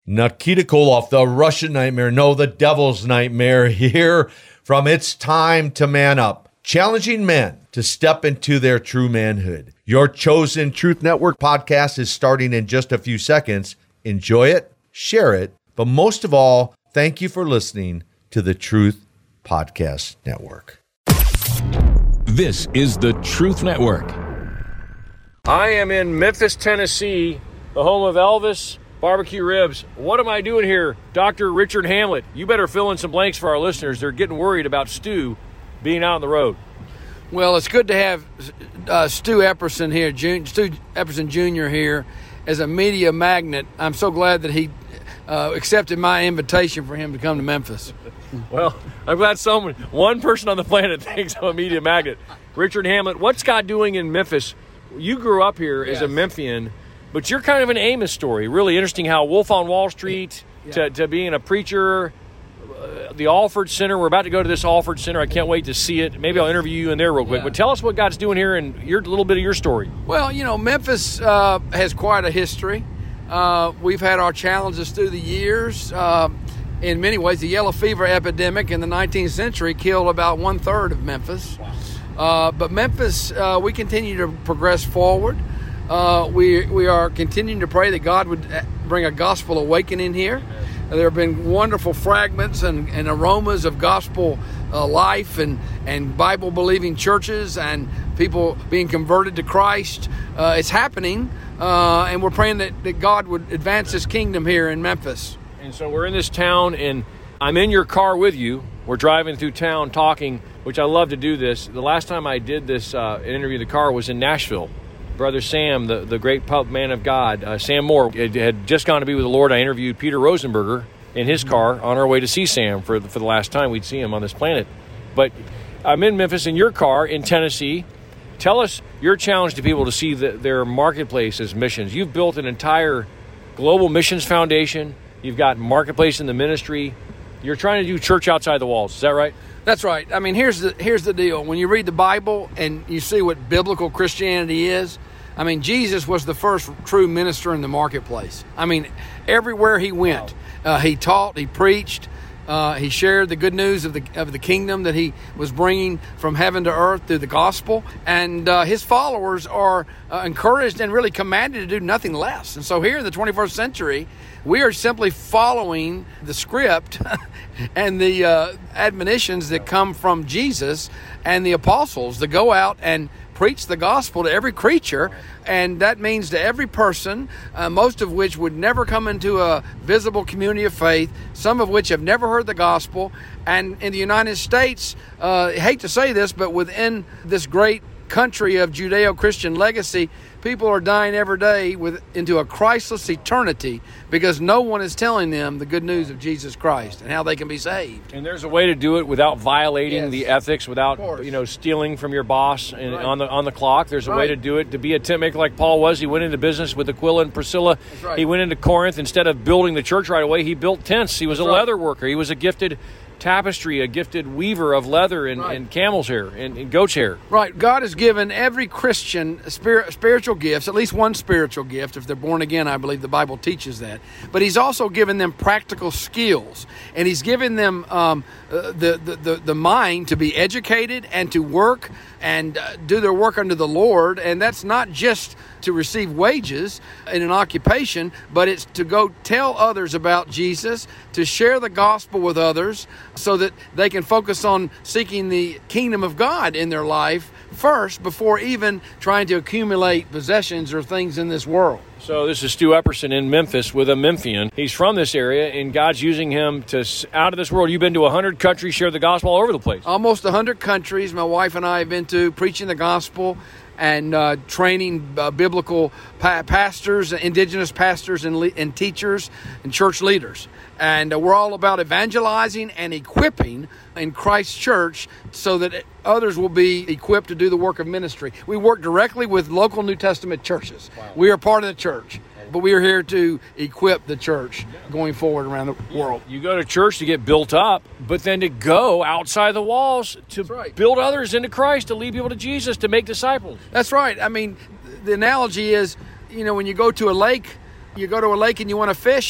Nikita Koloff, the Russian nightmare, no, the devil's nightmare, here from It's Time to Man Up, challenging men to step into their true manhood. Your chosen Truth Network podcast is starting in just a few seconds. Enjoy it, share it, but most of all, thank you for listening to the Truth Podcast Network. This is the Truth Network. I am in Memphis, Tennessee, the home of Elvis Barbecue Ribs. What am I doing here? Dr. Richard Hamlet, you better fill in some blanks for our listeners. They're getting worried about Stu being out on the road. Well, it's good to have Stu Epperson here, Stu Epperson Jr. here as a media magnet. I'm so glad that he accepted my invitation for him to come to Memphis. Well, I'm glad one person on the planet thinks I'm a media magnet. Richard Hamlet, what's God doing in Memphis? You grew up here as a Memphian, but you're kind of an Amos story. Really interesting how Wolf on Wall Street to being a preacher, the Alford Center. We're about to go to this Alford Center. I can't wait to see it. Maybe I'll interview you in there real quick. But tell us what God's doing here and a little bit of your story. Well, Memphis has quite a history. We've had our challenges through the years. In many ways, the yellow fever epidemic in the 19th century killed about 1/3 of Memphis. But Memphis, we continue to progress forward. We are continuing to pray that God would bring a gospel awakening here. There have been wonderful fragments and aromas of gospel life and Bible-believing churches and people being converted to Christ. It's happening, and we're praying that God would advance His kingdom here in Memphis. And so we're in this town, and I'm in your car with you. We're driving through town talking, which I love to do this. The last time I did this interview in the car was in Nashville. Brother Sam, the great pub man of God, Sam Moore, had just gone to be with the Lord. I interviewed Peter Rosenberger in his car on our way to see Sam for the last time we'd see him on this planet. But I'm in Memphis in your car in Tennessee. Tell us your challenge to people to see their marketplace as missions. You've built an entire global missions foundation. You've got marketplace in the ministry. You're trying to do church outside the walls. Is that right? That's right. I mean, here's the deal. When you read the Bible and you see what biblical Christianity is, I mean, Jesus was the first true minister in the marketplace. I mean, everywhere he went, he taught, he preached, he shared the good news of the kingdom that he was bringing from heaven to earth through the gospel. And his followers are encouraged and really commanded to do nothing less. And so here in the 21st century, we are simply following the script and the admonitions that come from Jesus and the apostles to go out and preach the gospel to every creature, and that means to every person, most of which would never come into a visible community of faith, some of which have never heard the gospel. And in the United States, I hate to say this, but within this great country of Judeo-Christian legacy, people are dying every day into a Christless eternity because no one is telling them the good news of Jesus Christ and how they can be saved. And there's a way to do it without violating the ethics, without stealing from your boss and on the clock. There's a way to do it, to be a tent maker like Paul was. He went into business with Aquila and Priscilla. He went into Corinth. Instead of building the church right away, he built tents. He was a leather worker. He was a gifted tapestry, a gifted weaver of leather and camel's hair and goat's hair. Right. God has given every Christian spiritual gifts, at least one spiritual gift. If they're born again, I believe the Bible teaches that. But He's also given them practical skills, and He's given them the mind to be educated and to work and do their work unto the Lord. And that's not just to receive wages in an occupation, but it's to go tell others about Jesus, to share the gospel with others so that they can focus on seeking the kingdom of God in their life first before even trying to accumulate possessions or things in this world. So this is Stu Epperson in Memphis with a Memphian. He's from this area, and God's using him to out of this world. You've been to 100 countries, shared the gospel all over the place. Almost 100 countries my wife and I have been to, preaching the gospel and training biblical pastors, indigenous pastors and teachers and church leaders. And we're all about evangelizing and equipping in Christ's church so that others will be equipped to do the work of ministry. We work directly with local New Testament churches. Wow. We are part of the church, but we are here to equip the church going forward around the world. You go to church to get built up, but then to go outside the walls to build others into Christ, to lead people to Jesus, to make disciples. That's right. I mean, the analogy is, when you go to a lake and you want to fish,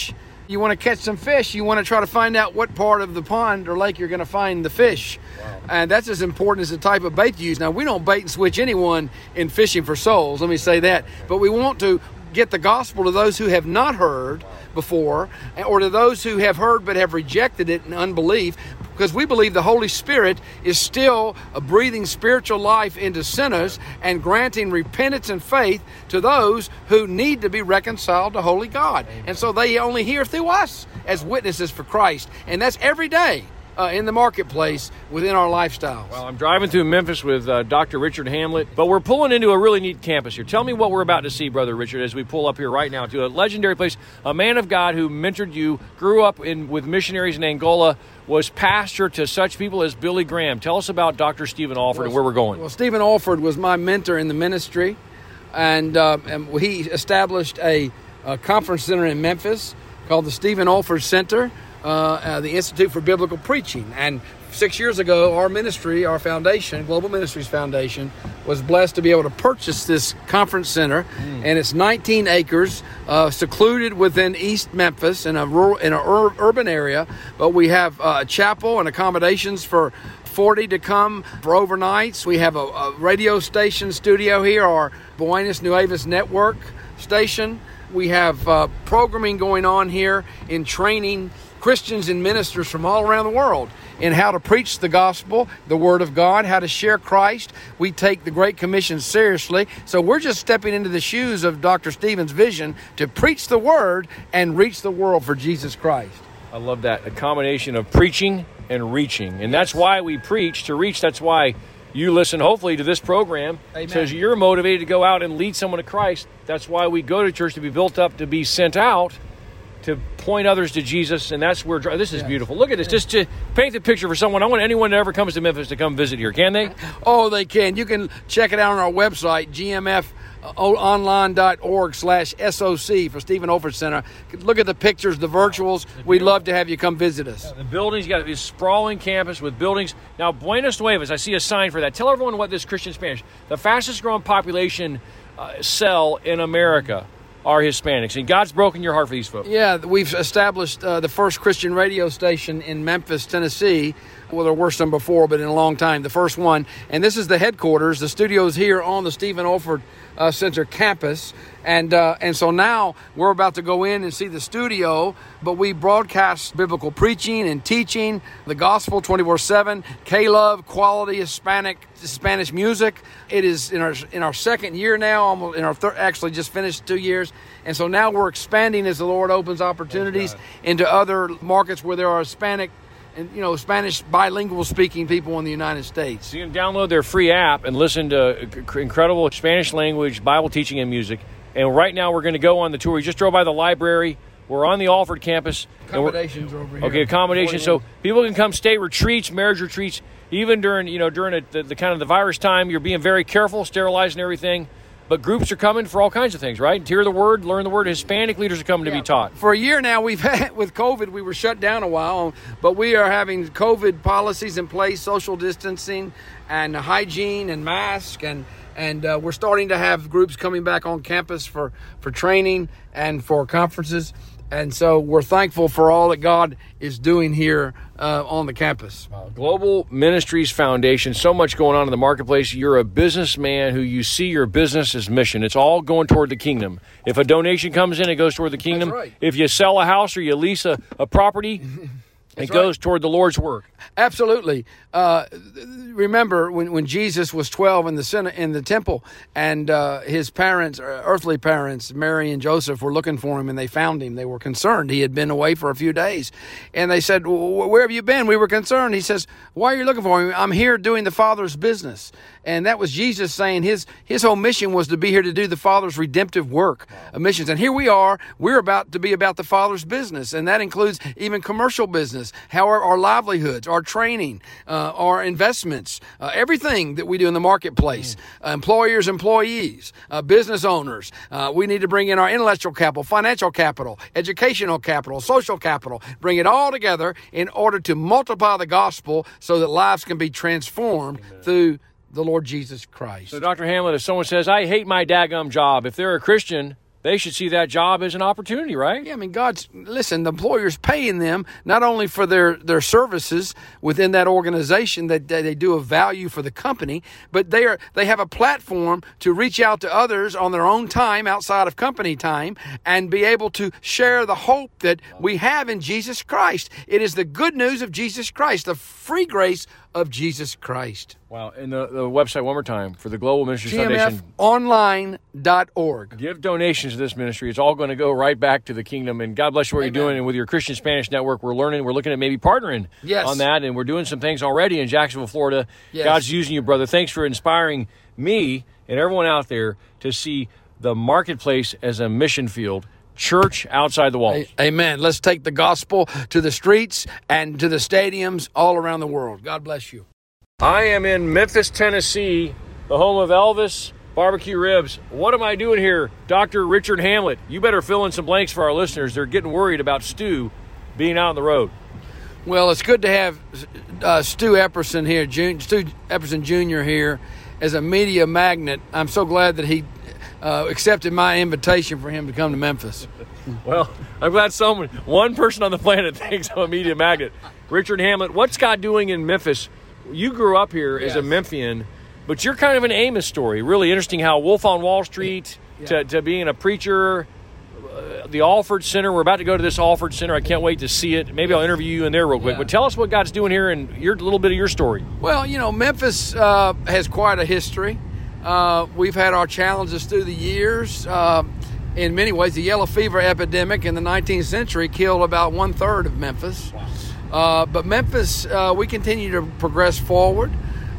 You want to catch some fish, you want to try to find out what part of the pond or lake you're going to find the fish. Wow. And that's as important as the type of bait you use. Now, we don't bait and switch anyone in fishing for souls, let me say that. But we want to get the gospel to those who have not heard before, or to those who have heard but have rejected it in unbelief, because we believe the Holy Spirit is still a breathing spiritual life into sinners and granting repentance and faith to those who need to be reconciled to holy God. Amen. And so they only hear through us as witnesses for Christ. And that's every day in the marketplace within our lifestyles. Well, I'm driving through Memphis with Dr. Richard Hamlet, but we're pulling into a really neat campus here. Tell me what we're about to see, Brother Richard, as we pull up here right now to a legendary place. A man of God who mentored you, grew up with missionaries in Angola, was pastor to such people as Billy Graham. Tell us about Dr. Stephen Alford and where we're going. Well, Stephen Alford was my mentor in the ministry, and he established a conference center in Memphis called the Stephen Alford Center, the Institute for Biblical Preaching. And 6 years ago, our ministry, our foundation, Global Ministries Foundation, was blessed to be able to purchase this conference center. And it's 19 acres, secluded within East Memphis in an urban area. But we have a chapel and accommodations for 40 to come for overnights. We have a radio station studio here, our Buenos Nuevas Network station. We have programming going on here in training Christians and ministers from all around the world in how to preach the gospel, the Word of God, how to share Christ. We take the Great Commission seriously. So we're just stepping into the shoes of Dr. Stephen's vision to preach the Word and reach the world for Jesus Christ. I love that. A combination of preaching and reaching. And that's why we preach to reach. That's why you listen, hopefully, to this program. Amen. Because you're motivated to go out and lead someone to Christ. That's why we go to church, to be built up, to be sent out, to point others to Jesus. And that's where this is beautiful. Look at this. Just to paint the picture for someone. I want anyone that ever comes to Memphis to come visit here. Can they? Oh, they can. You can check it out on our website, gmfonline.org/SOC for Stephen Alford Center. Look at the pictures, the virtuals. We'd love to have you come visit us. The building's got this sprawling campus with buildings. Now, Buenos Nuevas, I see a sign for that. Tell everyone what this Christian Spanish, the fastest growing population cell in America are Hispanics. And God's broken your heart for these folks. Yeah, we've established the first Christian radio station in Memphis, Tennessee. Well, there were some before, but in a long time, the first one. And this is the headquarters. The studio's here on the Stephen Alford Center campus. And so now we're about to go in and see the studio, but we broadcast biblical preaching and teaching, the gospel 24/7, K-Love, quality Spanish music. It is in our second year now, almost in our actually just finished 2 years. And so now we're expanding as the Lord opens opportunities into other markets where there are Hispanic and Spanish bilingual speaking people in the United States. So you can download their free app and listen to incredible Spanish language Bible teaching and music. And right now we're going to go on the tour. We just drove by the library. We're on the Alford campus. Accommodations over here. Okay, accommodations. So people can come stay retreats, marriage retreats, even during the kind of the virus time. You're being very careful, sterilizing everything. But groups are coming for all kinds of things, right? Hear the word, learn the word. Hispanic leaders are coming to be taught. For a year now, we've had, with COVID, we were shut down a while, but we are having COVID policies in place, social distancing and hygiene and mask, and we're starting to have groups coming back on campus for training and for conferences. And so we're thankful for all that God is doing here on the campus. Global Ministries Foundation, so much going on in the marketplace. You're a businessman who you see your business as mission. It's all going toward the kingdom. If a donation comes in, it goes toward the kingdom. That's right. If you sell a house or you lease a property, it goes toward the Lord's work. Absolutely. Remember when Jesus was 12 in the temple, and his parents, earthly parents, Mary and Joseph, were looking for him, and they found him. They were concerned. He had been away for a few days. And they said, "Where have you been?" We were concerned. He says, "Why are you looking for him?" "I'm here doing the Father's business." And that was Jesus saying his whole mission was to be here to do the Father's redemptive work of missions. And here we are. We're about to be about the Father's business. And that includes even commercial business, our livelihoods, our training, our investments, everything that we do in the marketplace, employers, employees, business owners. We need to bring in our intellectual capital, financial capital, educational capital, social capital, bring it all together in order to multiply the gospel so that lives can be transformed through the Lord Jesus Christ. So, Dr. Hamlet, if someone says, "I hate my daggum job," if they're a Christian, they should see that job as an opportunity, right? Yeah, I mean, listen, the employer's paying them not only for their services within that organization that they do of value for the company, but they have a platform to reach out to others on their own time outside of company time and be able to share the hope that we have in Jesus Christ. It is the good news of Jesus Christ, the free grace of Jesus Christ. Wow. And the website one more time for the Global Ministries Foundation. GMFonline.org. Give donations to this ministry. It's all going to go right back to the kingdom. And God bless you what you're doing. And with your Christian Spanish Network, we're looking at maybe partnering on that. And we're doing some things already in Jacksonville, Florida. Yes. God's using you, brother. Thanks for inspiring me and everyone out there to see the marketplace as a mission field. Church outside the walls. Amen. Let's take the gospel to the streets and to the stadiums all around the world. God bless you. I am in Memphis, Tennessee, the home of Elvis Barbecue Ribs. What am I doing here? Dr. Richard Hamlet, you better fill in some blanks for our listeners. They're getting worried about Stu being out on the road. Well, it's good to have Stu Epperson here, Stu Epperson Jr. here as a media magnet. I'm so glad that he accepted my invitation for him to come to Memphis. Well, I'm glad one person on the planet thinks I'm a media magnet. Richard Hamlet, what's God doing in Memphis? You grew up here as a Memphian, but you're kind of an Amos story. Really interesting how Wolf on Wall Street to being a preacher, the Alford Center. We're about to go to this Alford Center. I can't wait to see it. Maybe I'll interview you in there real quick. But tell us what God's doing here and a little bit of your story. Well, Memphis has quite a history. We've had our challenges through the years. In many ways, the yellow fever epidemic in the 19th century killed about 1/3 of Memphis. But Memphis, we continue to progress forward.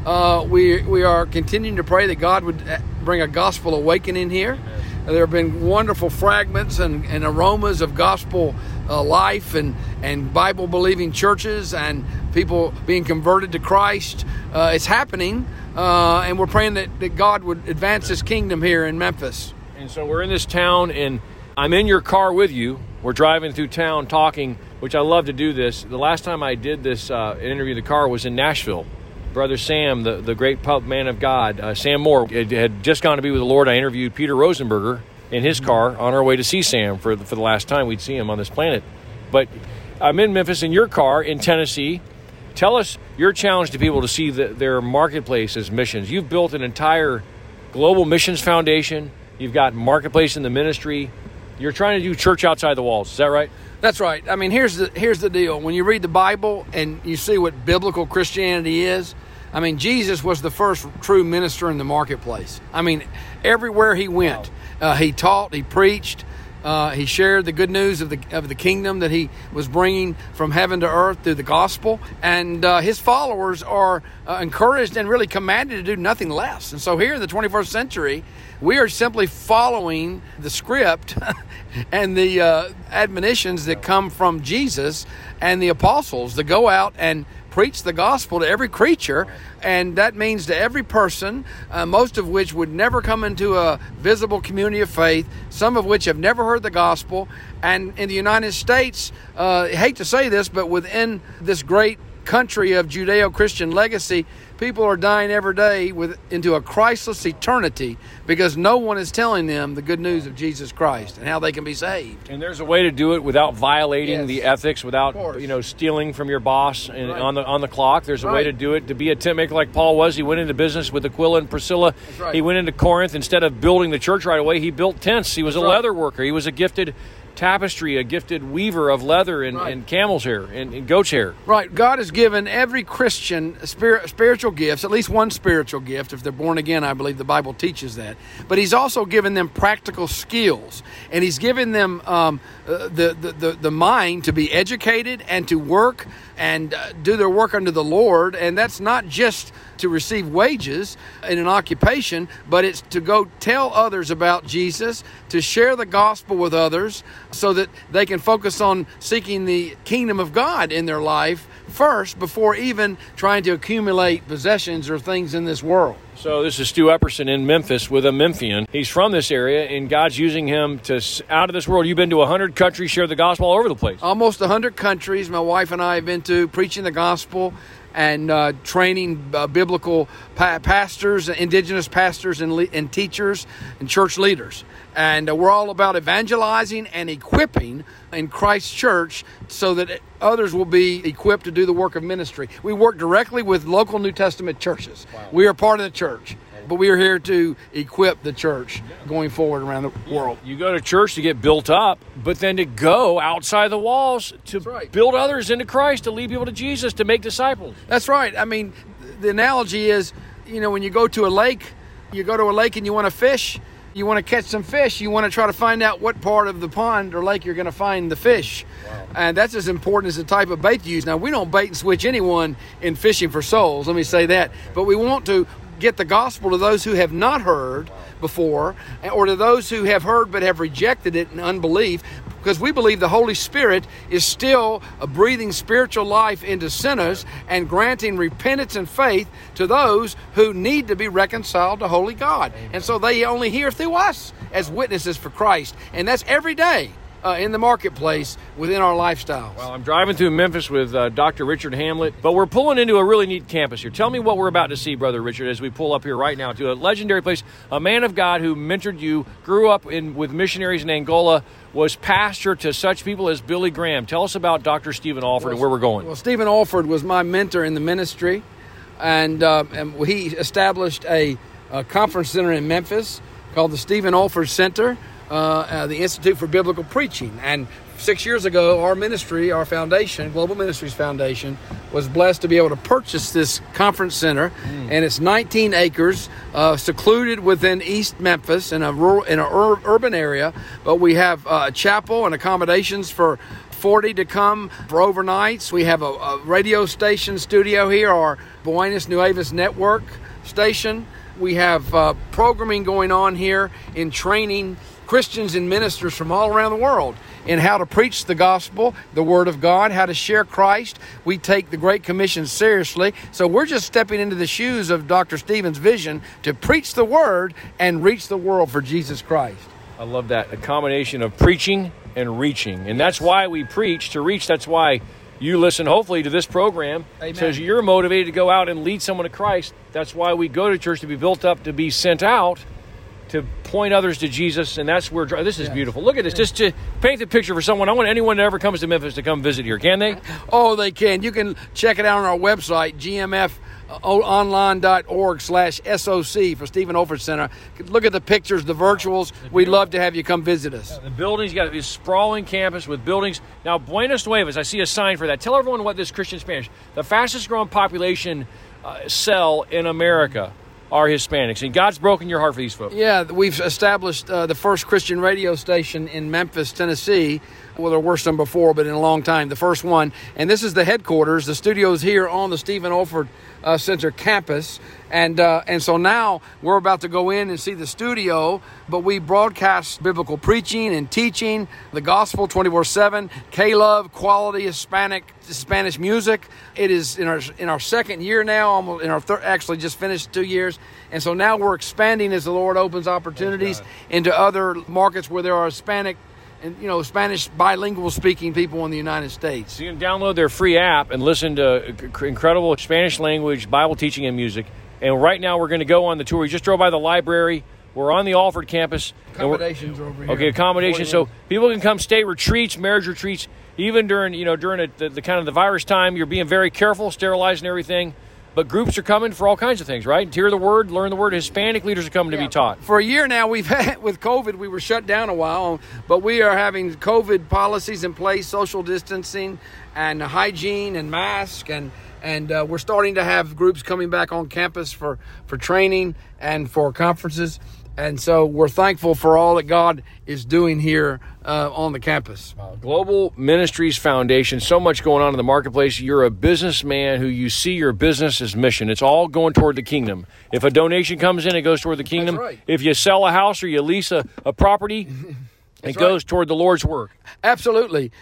We are continuing to pray that God would bring a gospel awakening here. There have been wonderful fragments and aromas of gospel life and Bible-believing churches and people being converted to Christ. It's happening, and we're praying that God would advance His kingdom here in Memphis. And so we're in this town, and I'm in your car with you. We're driving through town talking, which I love to do this. The last time I did this interview in the car was in Nashville. Brother Sam, the great man of God, Sam Moore, had just gone to be with the Lord. I interviewed Peter Rosenberger in his car on our way to see Sam for the last time we'd see him on this planet. But I'm in Memphis in your car in Tennessee. Tell us your challenge to people to see their marketplace as missions. You've built an entire global missions foundation. You've got marketplace in the ministry. You're trying to do church outside the walls. Is that right? That's right. I mean, here's the deal. When you read the Bible and you see what biblical Christianity is, I mean, Jesus was the first true minister in the marketplace. I mean, everywhere he went, he taught, he preached, he shared the good news of the kingdom that he was bringing from heaven to earth through the gospel. And his followers are encouraged and really commanded to do nothing less. And so here in the 21st century, we are simply following the script and the admonitions that come from Jesus and the apostles to go out and preach the gospel to every creature, and that means to every person, most of which would never come into a visible community of faith, some of which have never heard the gospel. And in the United States, I hate to say this, but within this great country of Judeo-Christian legacy, people are dying every day into a Christless eternity because no one is telling them the good news of Jesus Christ and how they can be saved. And there's a way to do it without violating the ethics, without stealing from your boss and on the clock. There's a way to do it, to be a tent maker like Paul was. He went into business with Aquila and Priscilla. He went into Corinth. Instead of building the church right away, he built tents. He was a leather worker. He was a gifted tapestry, a gifted weaver of leather and camel's hair and goat's hair. Right. God has given every Christian spiritual gifts, at least one spiritual gift. If they're born again, I believe the Bible teaches that. But He's also given them practical skills, and He's given them the mind to be educated and to work and do their work unto the Lord. And that's not just to receive wages in an occupation, but it's to go tell others about Jesus, to share the gospel with others so that they can focus on seeking the kingdom of God in their life first before even trying to accumulate possessions or things in this world. So this is Stu Epperson in Memphis with a Memphian. He's from this area, and God's using him to out of this world. You've been to 100 countries, shared the gospel all over the place. Almost 100 countries my wife and I have been to, preaching the gospel. and training biblical pastors, indigenous pastors and teachers and church leaders. And we're all about evangelizing and equipping in Christ's church so that others will be equipped to do the work of ministry. We work directly with local New Testament churches. Wow. We are part of the church, but we are here to equip the church going forward around the world. You go to church to get built up, but then to go outside the walls to build others into Christ, to lead people to Jesus, to make disciples. That's right. I mean, the analogy is, when you go to a lake, and you want to fish, you want to catch some fish, you want to try to find out what part of the pond or lake you're going to find the fish. Wow. And that's as important as the type of bait you use. Now, we don't bait and switch anyone in fishing for souls, let me say that. But we want to get the gospel to those who have not heard before, or to those who have heard but have rejected it in unbelief, because we believe the Holy Spirit is still a breathing spiritual life into sinners and granting repentance and faith to those who need to be reconciled to holy God. Amen. And so they only hear through us as witnesses for Christ. And that's every day in the marketplace within our lifestyles. Well, I'm driving through Memphis with Dr. Richard Hamlet, but we're pulling into a really neat campus here. Tell me what we're about to see, Brother Richard, as we pull up here right now to a legendary place. A man of God who mentored you, grew up with missionaries in Angola, was pastor to such people as Billy Graham. Tell us about Dr. Stephen Alford and where we're going. Well, Stephen Alford was my mentor in the ministry, and he established a conference center in Memphis called the Stephen Alford Center, the Institute for Biblical Preaching. And 6 years ago, our ministry, our foundation, Global Ministries Foundation, was blessed to be able to purchase this conference center. And it's 19 acres, secluded within East Memphis in an urban area. But we have a chapel and accommodations for 40 to come for overnights. We have a radio station studio here, our Buenos Nuevas Network station. We have programming going on here in training Christians and ministers from all around the world in how to preach the gospel, the Word of God, how to share Christ. We take the Great Commission seriously. So we're just stepping into the shoes of Dr. Stephen's vision to preach the Word and reach the world for Jesus Christ. I love that. A combination of preaching and reaching. And that's why we preach, to reach. That's why you listen, hopefully, to this program. Amen. Because you're motivated to go out and lead someone to Christ. That's why we go to church, to be built up, to be sent out, to point others to Jesus. And that's where this is beautiful. Look at this. Just to paint the picture for someone. I want anyone that ever comes to Memphis to come visit here. Can they? Oh, they can. You can check it out on our website, gmfonline.org/SOC for Stephen Alford Center. Look at the pictures, the virtuals. We'd love to have you come visit us. The buildings, you got this sprawling campus with buildings. Now, Buenos Nuevas, I see a sign for that. Tell everyone what this Christian Spanish, the fastest growing population cell in America are Hispanics. And God's broken your heart for these folks. Yeah, we've established the first Christian radio station in Memphis, Tennessee. Well, there were some before, but in a long time, the first one. And this is the headquarters. The studio's here on the Stephen Alford Center campus. And so now we're about to go in and see the studio, but we broadcast biblical preaching and teaching, the gospel 24/7, K-Love, quality Spanish music. It is in our second year now, almost in our actually just finished 2 years. And so now we're expanding as the Lord opens opportunities into other markets where there are Hispanic and Spanish bilingual speaking people in the United States. So you can download their free app and listen to incredible Spanish language Bible teaching and music. And right now we're going to go on the tour. We just drove by the library. We're on the Alford campus. Accommodations are over here. Okay, accommodations. So people can come stay retreats, marriage retreats, even during the kind of the virus time. You're being very careful, sterilizing everything. But groups are coming for all kinds of things, right? Hear the word, learn the word. Hispanic leaders are coming to be taught. For a year now, we've had, with COVID, we were shut down a while, but we are having COVID policies in place, social distancing and hygiene and mask, and we're starting to have groups coming back on campus for training and for conferences. And so we're thankful for all that God is doing here on the campus. Global Ministries Foundation, so much going on in the marketplace. You're a businessman who you see your business as mission. It's all going toward the kingdom. If a donation comes in, it goes toward the kingdom. That's right. If you sell a house or you lease a property, It goes toward the Lord's work. Absolutely.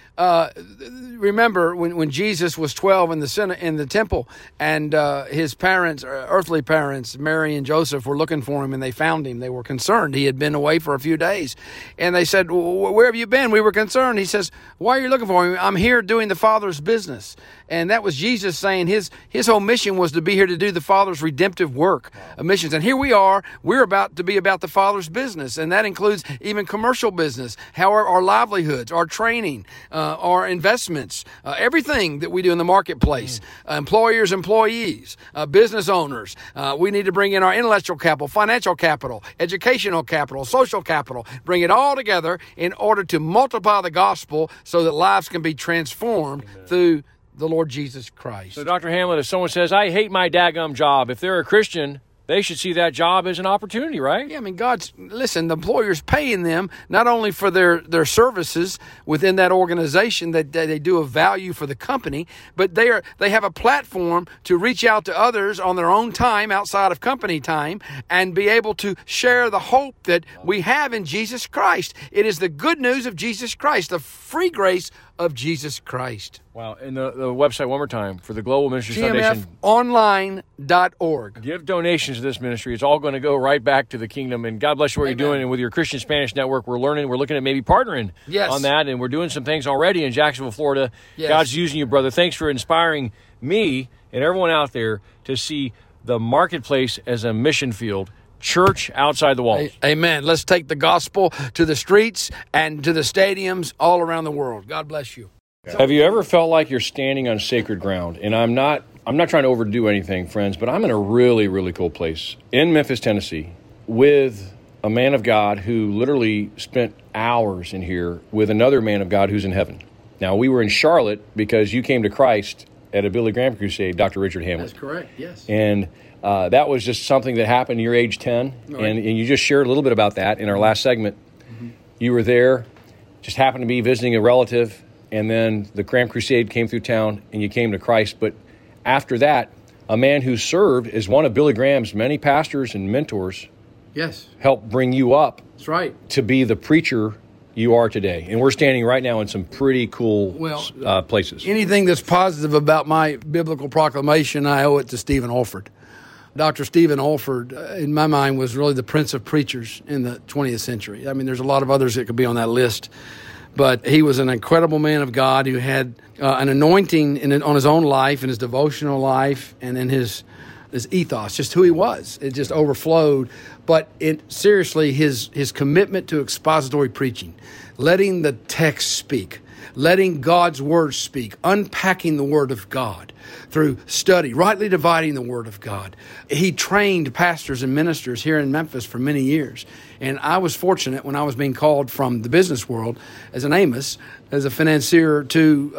Remember when Jesus was 12 in the temple, and his parents, earthly parents, Mary and Joseph, were looking for him, and they found him. They were concerned. He had been away for a few days, and they said, "Where have you been?" We were concerned. He says, "Why are you looking for me? I'm here doing the Father's business." And that was Jesus saying his whole mission was to be here to do the Father's redemptive work of missions. And here we are. We're about to be about the Father's business, and that includes even commercial business, how our livelihoods, our training, our investments, everything that we do in the marketplace, employers, employees, business owners. We need to bring in our intellectual capital, financial capital, educational capital, social capital, bring it all together in order to multiply the gospel so that lives can be transformed through the Lord Jesus Christ. So, Dr. Hamlet, if someone says, I hate my daggum job, if they're a Christian, they should see that job as an opportunity, right? Yeah, I mean, the employer's paying them not only for their services within that organization that they do of value for the company, but they have a platform to reach out to others on their own time outside of company time and be able to share the hope that we have in Jesus Christ. It is the good news of Jesus Christ, the free grace of Jesus Christ. Wow. And the website one more time for the Global Ministries Foundation. GMFonline.org. Give donations to this ministry. It's all going to go right back to the kingdom. And God bless you what you're doing. And with your Christian Spanish Network, we're looking at maybe partnering on that. And we're doing some things already in Jacksonville, Florida. Yes. God's using you, brother. Thanks for inspiring me and everyone out there to see the marketplace as a mission field. Church outside the walls. Amen. Let's take the gospel to the streets and to the stadiums all around the world. God bless you. Have you ever felt like you're standing on sacred ground? And I'm not trying to overdo anything, friends, but I'm in a really, really cool place in Memphis, Tennessee, with a man of God who literally spent hours in here with another man of God who's in heaven. Now, we were in Charlotte because you came to Christ at a Billy Graham crusade, Dr. Richard Hamlet. That's correct, yes. And that was just something that happened. You're age 10, right. and you just shared a little bit about that in our last segment. Mm-hmm. You were there, just happened to be visiting a relative, and then the Graham Crusade came through town, and you came to Christ. But after that, a man who served as one of Billy Graham's many pastors and mentors helped bring you up. That's right. To be the preacher you are today. And we're standing right now in some pretty cool places. Anything that's positive about my biblical proclamation, I owe it to Stephen Olford. Dr. Stephen Olford, in my mind, was really the prince of preachers in the 20th century. I mean, there's a lot of others that could be on that list. But he was an incredible man of God who had an anointing on his own life, in his devotional life, and in his ethos, just who he was. It just overflowed. But seriously, his commitment to expository preaching, letting the text speak, letting God's word speak, unpacking the word of God through study, rightly dividing the word of God. He trained pastors and ministers here in Memphis for many years. And I was fortunate when I was being called from the business world as an Amos, as a financier to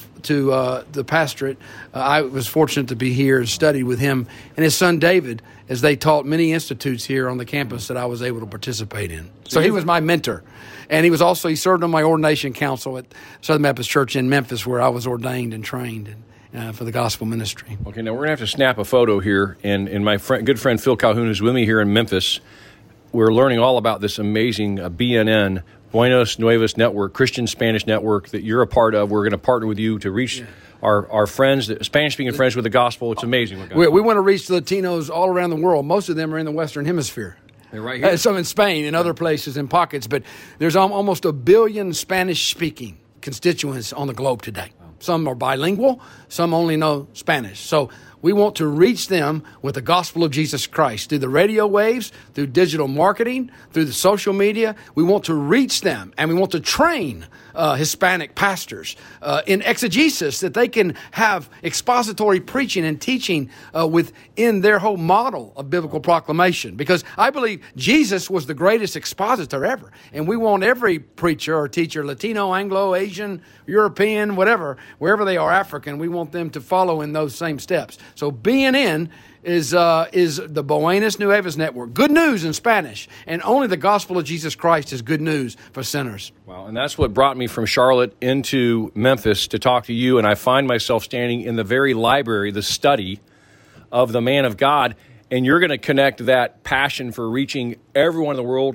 the pastorate. I was fortunate to be here and study with him and his son David as they taught many institutes here on the campus that I was able to participate in. So he was my mentor. And he served on my ordination council at Southern Baptist Church in Memphis, where I was ordained and trained for the gospel ministry. Okay, now we're going to have to snap a photo here. And my good friend Phil Calhoun is with me here in Memphis. We're learning all about this amazing BNN, Buenos Nuevos Network, Christian Spanish Network, that you're a part of. We're going to partner with you to reach our friends, Spanish-speaking friends, with the gospel. It's amazing. We want to reach Latinos all around the world. Most of them are in the Western Hemisphere. They're right here. Some in Spain and other places in pockets. But there's almost 1 billion Spanish-speaking constituents on the globe today. Some are bilingual. Some only know Spanish. So we want to reach them with the gospel of Jesus Christ through the radio waves, through digital marketing, through the social media. We want to reach them, and we want to train Hispanic pastors in exegesis, that they can have expository preaching and teaching within their whole model of biblical proclamation. Because I believe Jesus was the greatest expositor ever, and we want every preacher or teacher, Latino, Anglo, Asian, European, whatever, wherever they are, African, we want them to follow in those same steps. So BNN is the Buenos Nuevos Network. Good news in Spanish, and only the gospel of Jesus Christ is good news for sinners. Wow, and that's what brought me from Charlotte into Memphis to talk to you, and I find myself standing in the very library, the study of the man of God, and you're going to connect that passion for reaching everyone in the world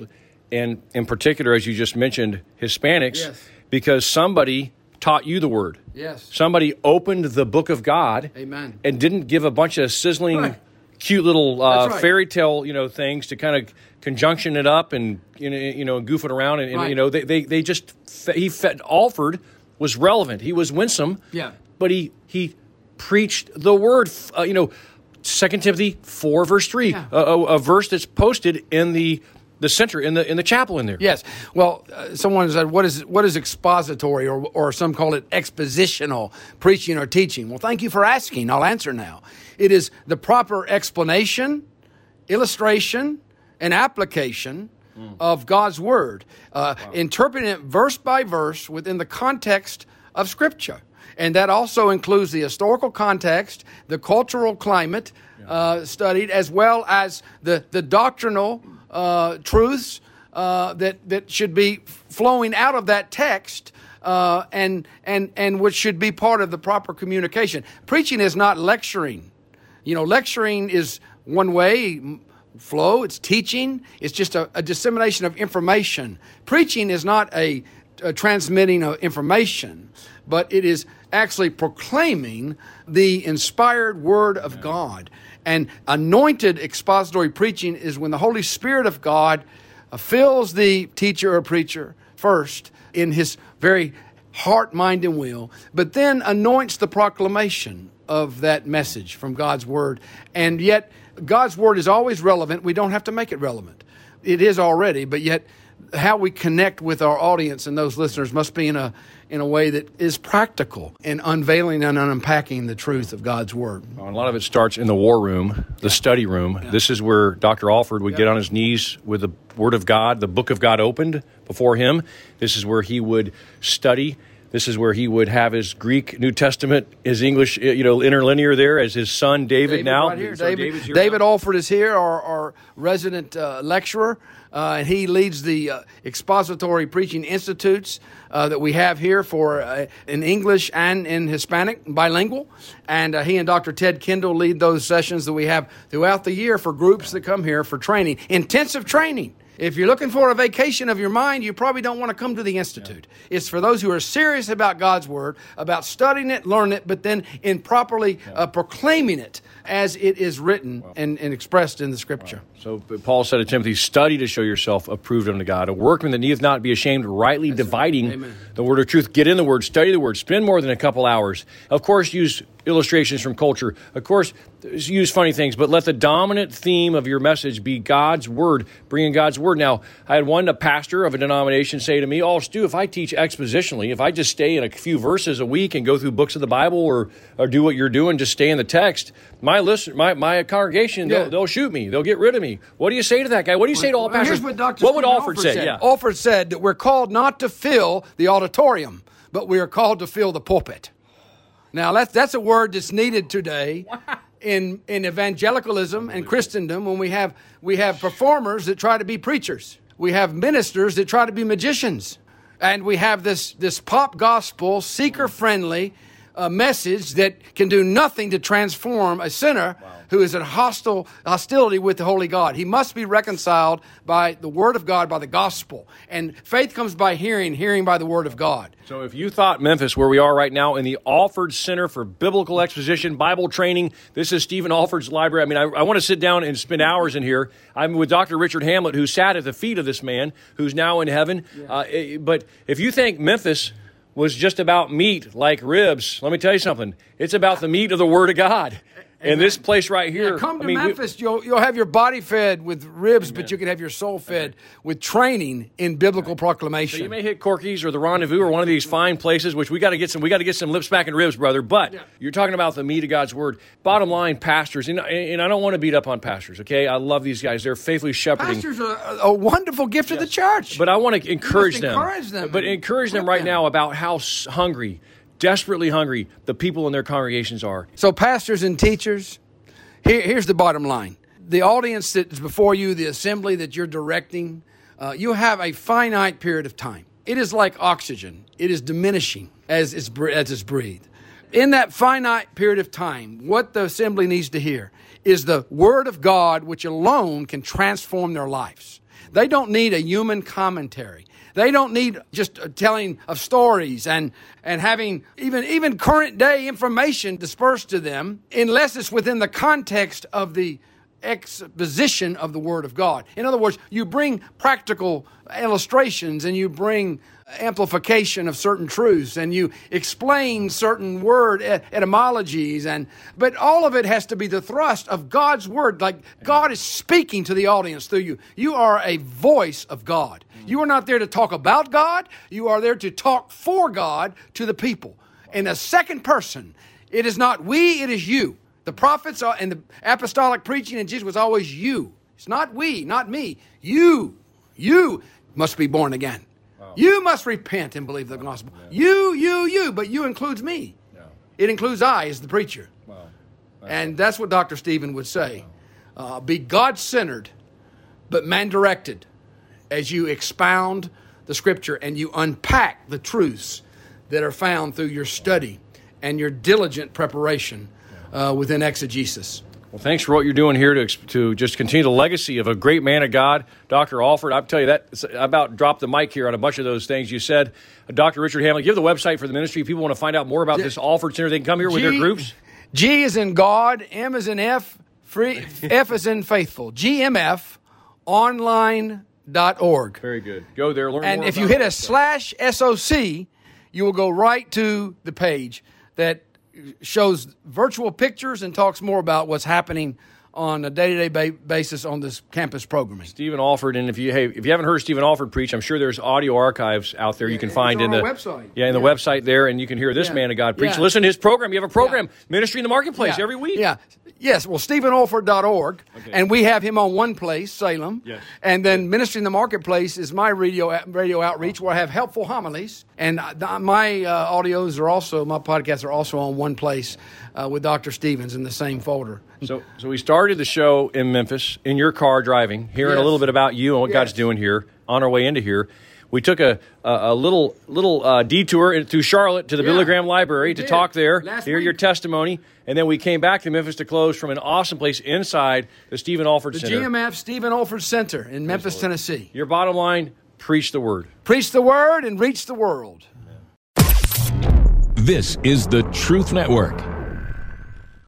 and in particular, as you just mentioned, Hispanics, Yes. because somebody taught you the Word. Yes. Somebody opened the Book of God. Amen. And didn't give a bunch of sizzling, Right. cute little That's right. fairy tale, things to kind of conjunction it up and goof it around, and Right. they just he fed. Alford was relevant. He was winsome. Yeah. But he preached the Word. 2 Timothy 4 verse 3, Yeah. a verse that's posted in the center in the chapel in there. Yes. Well, someone said, what is expository, or some call it expositional preaching or teaching? Well, thank you for asking. I'll answer now. It is the proper explanation, illustration, and application of God's Word, interpreting it verse by verse within the context of Scripture. And that also includes the historical context, the cultural climate studied, as well as the doctrinal truths that should be flowing out of that text, and which should be part of the proper communication. Preaching is not lecturing. Lecturing is one way flow. It's teaching. It's just a dissemination of information. Preaching is not a transmitting of information, but it is actually proclaiming the inspired Word of God. And anointed expository preaching is when the Holy Spirit of God fills the teacher or preacher first in his very heart, mind, and will, but then anoints the proclamation of that message from God's Word. And yet, God's Word is always relevant. We don't have to make it relevant. It is already, but yet how we connect with our audience and those listeners must be in a way that is practical in unveiling and unpacking the truth of God's Word. A lot of it starts in the war room, the study room. Yeah. This is where Dr. Alford would get on his knees with the Word of God, the Book of God opened before him. This is where he would study. This is where he would have his Greek New Testament, his English, interlinear there as his son David now. Right here. So David Alford is here, our resident lecturer, and he leads the expository preaching institutes that we have here for in English and in Hispanic, bilingual. And he and Dr. Ted Kendall lead those sessions that we have throughout the year for groups that come here for training, intensive training. If you're looking for a vacation of your mind, you probably don't want to come to the Institute. Yeah. It's for those who are serious about God's Word, about studying it, learning it, but then in properly proclaiming it as it is written and expressed in the Scripture. Wow. So Paul said to Timothy, study to show yourself approved unto God, a workman that needeth not be ashamed, rightly dividing the word of truth. Get in the Word, study the Word, spend more than a couple hours. Of course, use illustrations from culture. Of course, use funny things, but let the dominant theme of your message be God's Word, bringing God's Word. Now, I had a pastor of a denomination say to me, Stu, if I teach expositionally, if I just stay in a few verses a week and go through books of the Bible or do what you're doing, just stay in the text, my congregation, they'll shoot me. They'll get rid of me. What do you say to that guy? What do you say to all pastors? What would Alford say? Yeah. Alford said that we're called not to fill the auditorium, but we are called to fill the pulpit. Now, that's a word that's needed today in evangelicalism and Christendom when we have performers that try to be preachers. We have ministers that try to be magicians. And we have this pop gospel, seeker-friendly message that can do nothing to transform a sinner who is in hostility with the Holy God. He must be reconciled by the Word of God, by the gospel. And faith comes by hearing, hearing by the Word of God. So if you thought Memphis, where we are right now, in the Alford Center for Biblical Exposition, Bible Training, this is Stephen Alford's library. I mean, I want to sit down and spend hours in here. I'm with Dr. Richard Hamlet, who sat at the feet of this man, who's now in heaven. Yeah. But if you think Memphis was just about meat like ribs, let me tell you something. It's about the meat of the Word of God. And this place right here. Yeah, come to Memphis, you'll have your body fed with ribs, but you can have your soul fed with training in biblical proclamation. So you may hit Corky's or the Rendezvous or one of these fine places, which we got to get some lip smacking ribs, brother. But you're talking about the meat of God's Word. Bottom line, pastors, and I don't want to beat up on pastors. Okay, I love these guys. They're faithfully shepherding. Pastors are a wonderful gift of the church. But I want to encourage them. But encourage them right now about how desperately hungry the people in their congregations are. So pastors and teachers, here's the bottom line. The audience that's before you, the assembly that you're directing, you have a finite period of time. It is like oxygen. It is diminishing as it's breathed. In that finite period of time, what the assembly needs to hear is the Word of God, which alone can transform their lives. They don't need a human commentary. They don't need just a telling of stories and having even current day information dispersed to them unless it's within the context of the exposition of the Word of God. In other words, you bring practical illustrations and you bring amplification of certain truths and you explain certain word etymologies, but all of it has to be the thrust of God's Word. Like God is speaking to the audience through you. You are a voice of God. You are not there to talk about God. You are there to talk for God to the people. In a second person, it is not we, it is you. The prophets and the apostolic preaching in Jesus was always you. It's not we, not me. You must be born again. Wow. You must repent and believe the gospel. Yeah. You, but you includes me. Yeah. It includes I as the preacher. Wow. And that's what Dr. Stephen would say. Wow. Be God-centered, but man-directed as you expound the Scripture and you unpack the truths that are found through your study and your diligent preparation within exegesis. Well, thanks for what you're doing here to just continue the legacy of a great man of God, Dr. Alford. I'll tell you that, I about dropped the mic here on a bunch of those things you said. Dr. Richard Hamlin, give the website for the ministry. If people want to find out more about this Alford Center, they can come here with their groups. G is in God, M is in F, F is in faithful. GMFonline.org. Very good. Go there, learn more. And if you hit a /SOC, you will go right to the page that shows virtual pictures and talks more about what's happening on a day-to-day basis on this campus programming. Stephen Alford, and if you haven't heard Stephen Alford preach, I'm sure there's audio archives out there you can find in the website. Yeah, in the website there, and you can hear this man of God preach. Listen to his program. You have a program, Ministry in the Marketplace, every week. Yeah. Yes, well, StephenAlford.org, and we have him on one place, Salem. Yes. And then Ministry in the Marketplace is my radio outreach where I have helpful homilies. And my audios are also, my podcasts are also on one place with Dr. Stevens in the same folder. So we started the show in Memphis, in your car driving, hearing a little bit about you and what God's doing here on our way into here. We took a little detour through Charlotte to the Billy Graham Library to talk there, hear your testimony, and then we came back to Memphis to close from an awesome place inside the Stephen Alford Center. The GMF Stephen Alford Center in Memphis, Tennessee. Your bottom line, preach the Word. Preach the Word and reach the world. This is the Truth Network.